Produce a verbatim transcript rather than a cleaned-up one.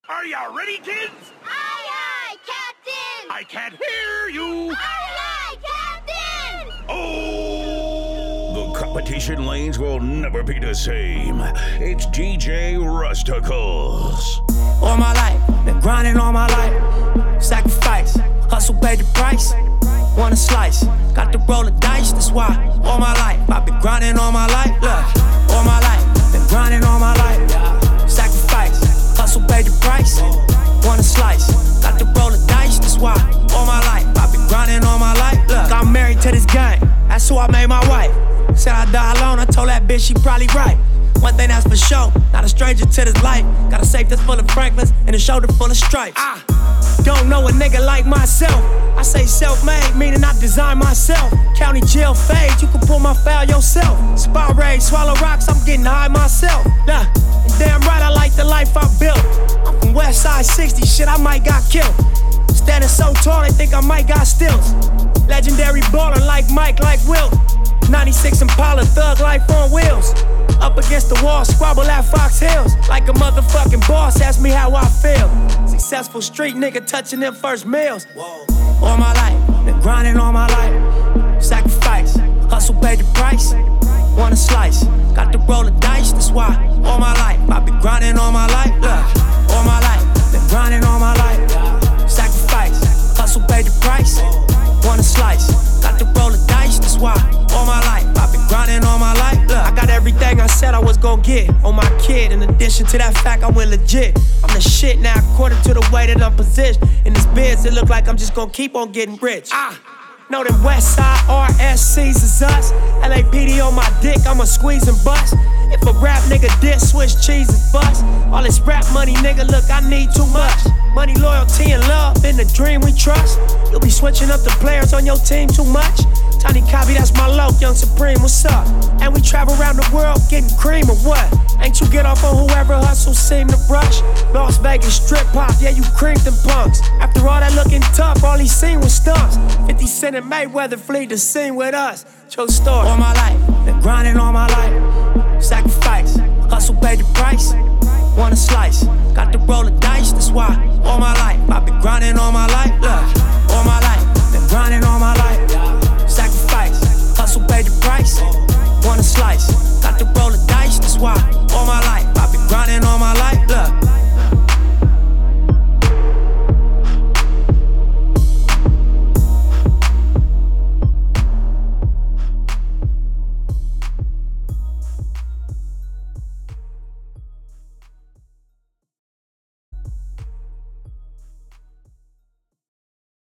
Are you ready, kids? Aye, aye, Captain! I can't hear you! Aye, aye, Captain! Oh! The competition lanes will never be the same. It's D J Rusticles. All my life, been grinding all my life. Sacrifice, hustle paid the price. Want a slice, got to roll the dice, that's why. All my life, I've been grinding all my life. Look, all my life, been grinding all my life. Sacrifice, hustle paid the price. Want a slice, got to roll the dice, that's why. All my life, I've been grinding all my life. Look, I'm married to this game, that's who I made my wife. Said I die alone, I told that bitch she probably right. One thing that's for sure, not a stranger to this life. Got a safe that's full of Franklins and a shoulder full of stripes. I don't know a nigga like myself. I say self-made, meaning I design myself. County jail fade, you can pull my file yourself. Spot raid, swallow rocks, I'm getting high myself. Nah, and damn right I like the life I built. I'm from West Side sixty, shit I might got killed. Standing so tall, they think I might got stills. Legendary baller like Mike, like Wilt. ninety-six Impala, thug life on wheels. Up against the wall, squabble at Fox Hills. Like a motherfucking boss, ask me how I feel. Successful street nigga touching them first meals. All my life, been grinding all my life. Sacrifice, hustle paid the price. Want a slice, got to roll the dice, that's why. All my life, I've been grinding all my life. Look, all my life, been grinding all my life. Sacrifice, hustle paid the price. Want a slice, got to roll the dice, that's why. All my life, I've been grinding all my life. Look, I got everything I said I was gon' get on my kid. In addition to that fact, I went legit. I'm the shit now, according to the way that I'm positioned. In this biz, it look like I'm just gon' keep on getting rich. Ah, know them West Side R S Cs is us. L A P D on my dick, I'ma squeeze and bust. If a rap nigga diss, switch cheese and bust. All this rap money, nigga, look, I need too much. Money, loyalty, and love, in the dream we trust. You'll be switching up the players on your team too much. Tiny Copy, that's my loc, Young Supreme, what's up? And we travel around the world getting cream or what? Ain't you get off on whoever hustles seem to brush? Las Vegas strip pop, yeah, you creamed them punks. After all that looking tough, all he seen was stunts. fifty Cent and Mayweather flee the scene with us. True story. All my life, been grinding all my life. Sacrifice, hustle paid the price. Want a slice, got